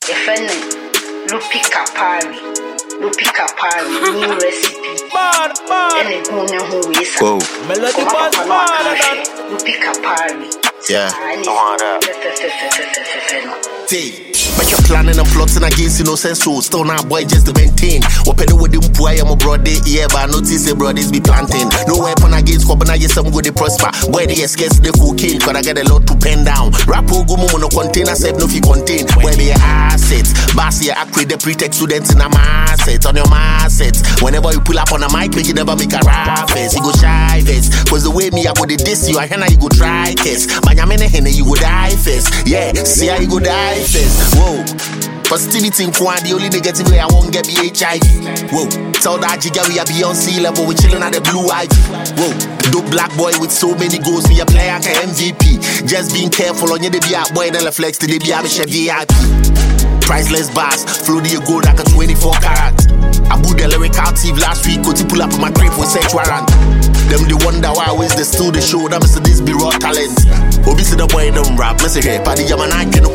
Lupi Kapari, new recipe. And it who is Melody Buzz, Lupi Kapari. Yeah. Make your planning and plotting against innocent souls. Still now, boy, just to maintain. What penny with them poor, I'm a brother, yeah, but I notice the brothers be planting. No weapon against Kobana, yes, some good, they prosper. Boy, they escape the cocaine, but I get a lot to pen down. Rapo go mono container, safe no fi contain. Where be assets? Bass, yeah, I create the pretext students in a assets on your assets. Whenever you pull up on a mic, make you never make a rap face. You go shy face. Cause the way me, I go to diss you, I you go try kiss. Man, I'm in a henna, you go die face. Yeah, see how you go die face. Whoa. Positivity in Kwan, the only negative way I won't get be HIV. Whoa, tell that jigga we are beyond sea level, we chillin' at the blue ivy. Whoa, dope black boy with so many goals, me a player like a MVP. Just being careful on you, they be out boy, then flex till they be out VIP. Priceless bars, flow the gold like a 24 karat. I booed the lyric out TV last week, go to pull up in my crib with search warrant. Them they wonder why always they still the show, that Mr. This be raw talent. Obviously the boy them rap, let's say, Paddy Yaman I can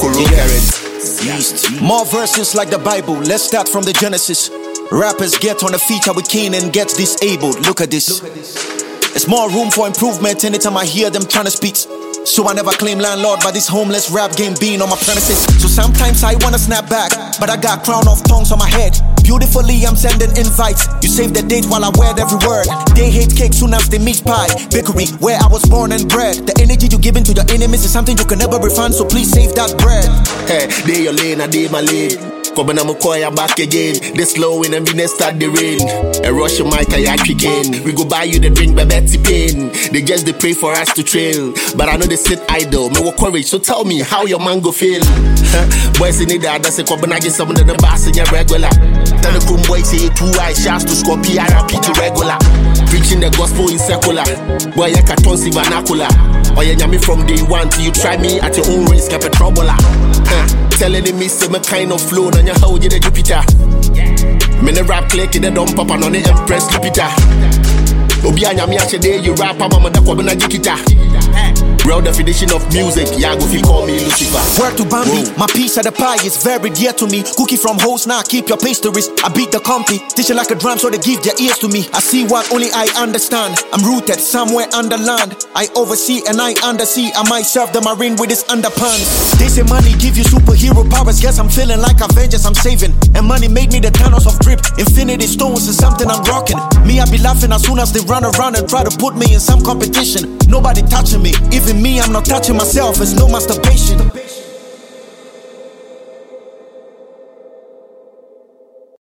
More verses like the Bible, let's start from the Genesis. Rappers get on the feature with Kane and get disabled. Look at this. There's more room for improvement anytime I hear them trying to speak. So I never claim landlord, but this homeless rap game being on my premises. So sometimes I wanna snap back, but I got crown of tongues on my head. Beautifully I'm sending invites. You save the date while I wear every word. They hate cake soon as they meet pie. Bakery where I was born and bred. The energy you give into your enemies is something you can never refund, so please save that bread. Hey, they your lane, I they my lane. Coming on my coy, I'm back again. They slow in and we start the rain. A rush your mic, I again. We go buy you the drink by Betty Pain. They just they pray for us to trail. But I know they sit idle, me with courage. So tell me how your man go feel. Boys in it, that's a couple get some of the bass in your regular. Tell the crew boys say 2 eyes shots to score PRP to regular. Preaching the gospel in secular. Boy, I can't see vernacular. Or you me from day one till you try me at your own risk, keep a troubler. Telling me some kind of flow on your how you the Jupiter. Me the rap click in the dump up and on the Empress Jupiter. Obi anya me ache day you rap mama da kwa na jikita. Real definition of music, yeah, go feel call me Lucifer. Word to Bambi, my piece of the pie is very dear to me. Cookie from hoes, now keep your pastries. I beat the company, teach it like a drum so they give their ears to me. I see what only I understand. I'm rooted somewhere under land. I oversee and I undersea. I might serve the marine with this underpants. They say money give you superhero powers. Guess I'm feeling like Avengers, I'm saving. And money made me the Thanos of drip. Infinity stones is something I'm rocking. Me, I be laughing as soon as they run around and try to put me in some competition. Nobody touching me, even me, I'm not touching myself. It's no masturbation.